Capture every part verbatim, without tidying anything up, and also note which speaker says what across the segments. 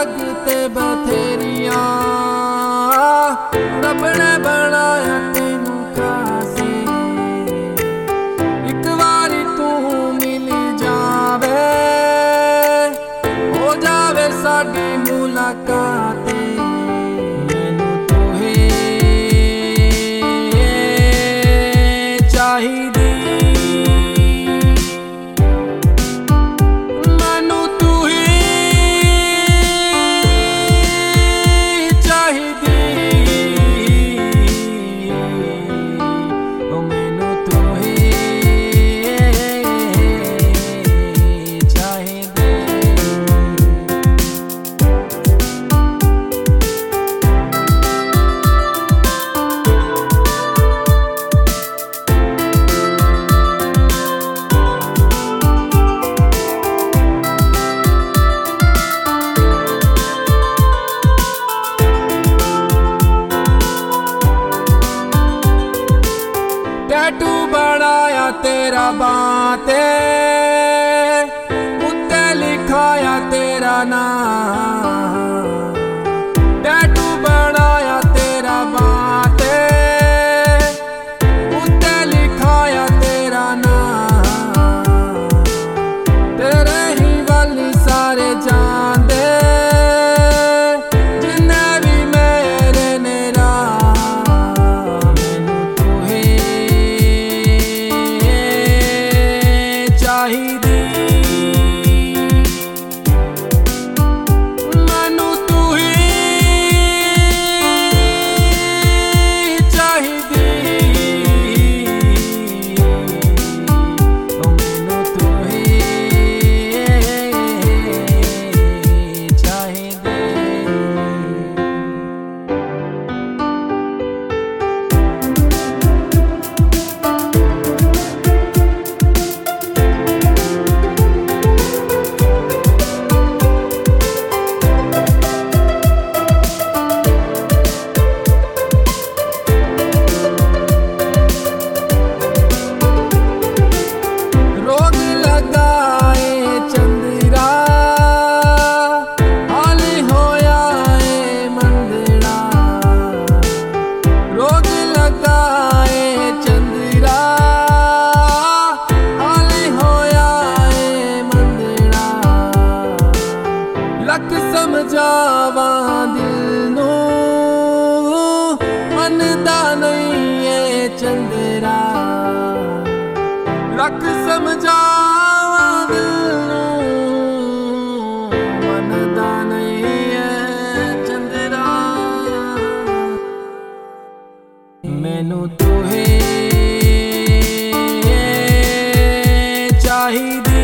Speaker 1: जग ते बथेरिया रब ने बनाया तेनू खासे। एक बारी तू मिल जावे हो जावे साडी मुलाकात। मैनू तुहे चाहिदी टैटू बनाया तेरा बां ते उत्ते लिखाया तेरा नाम। टैटू बनाया तेरा बां ते उत्ते लिखाया तेरा नाम। तेरे ही वाली सारे जांदे जिन्ने भी मेरे ने चाहिदी। मैनू तू ही चाहिदी। मैनू तू ही चाहिदी। लख समझावा दिल नूं मनदा नहीं है चंदरा। लख समझावा दिल नूं मनदा नहीं है चंदरा। मैनू तुहे चाहिदी।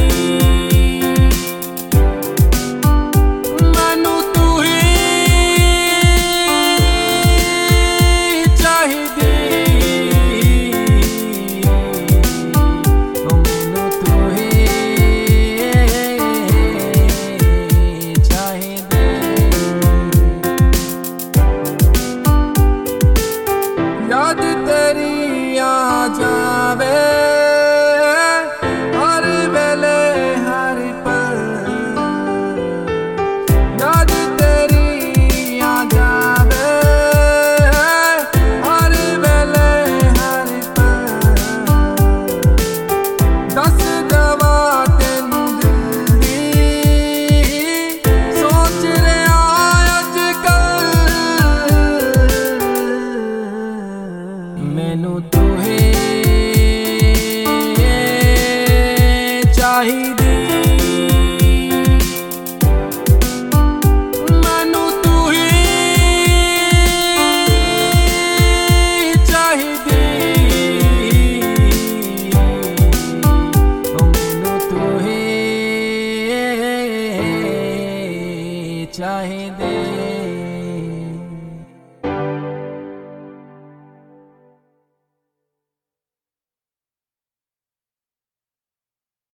Speaker 1: याद तेरी आ जावे हर वेले हर पल। याद तेरी आ जावे हर वेले हर पल। दस दवा तेनू दिल दी सोच रहा अज कल। मैनू तुहे चाहिदी। मैनू तू ही चाहिदी। मैनू तुहे चाहिदी।